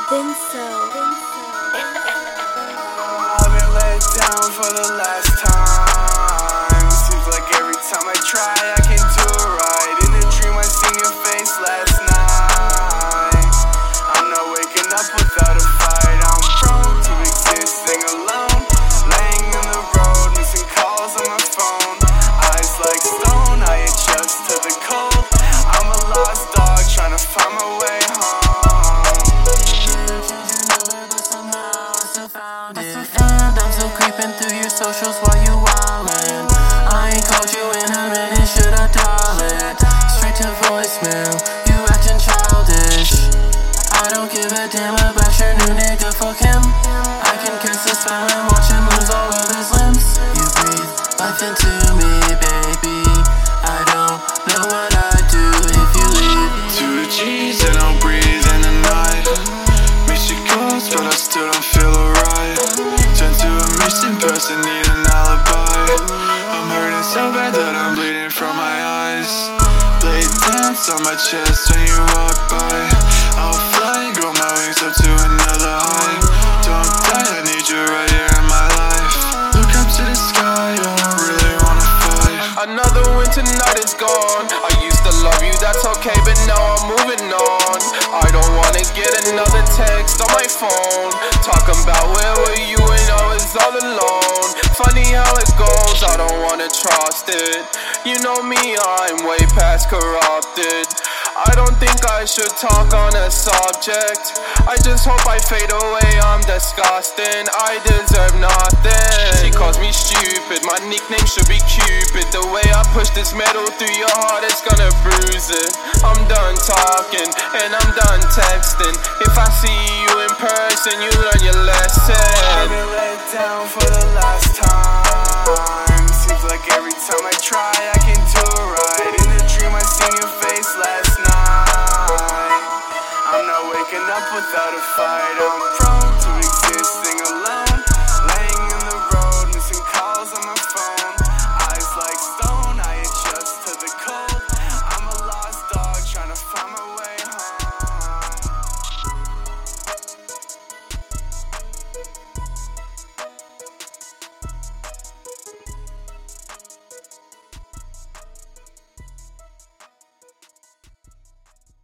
I've been let down for the last time. Seems like every time I try, I can do it right. In a dream, I seen your face last night. I'm not waking up without a fight. I'm prone to existing alone, laying in the road, missing calls on my phone. Eyes like stone, I adjust to the cold. I'm a lost dog trying to find my way home. And I'm still creeping through your socials while you wildin'. I ain't called you in a minute, should I dial it? Straight to voicemail, you acting childish. I don't give a damn about your new nigga, fuck him. I can curse the spell and watch him lose all of his limbs. You breathe life into me, baby. I don't know what I'd do if you leave. 2 G's and I'll breathe in the night. Miss your calls, but I still don't feel alright. Turn to a missing person, need an alibi. I'm hurting so bad that I'm bleeding from my eyes. Blade dance on my chest when you walk by. I'll fly, grow my wings up to another high. Don't die, I need you right here in my life. Look up to the sky, I don't really wanna fight. Another winter night is gone. I used to love you, that's okay, but now I'm moving on. I don't wanna get another text on my phone talking about where were you when I was all alone. Funny how it goes, I don't wanna trust it. You know me, I'm way past corrupted. I don't think I should talk on a subject. I just hope I fade away, I'm disgusting. I deserve nothing. She calls me stupid, my nickname should be Cupid. The way I push this metal through your heart, it's gonna bruise it. I'm done talking, and I'm done texting. If I see you in person, you learn your lesson. I've been let down for the last time.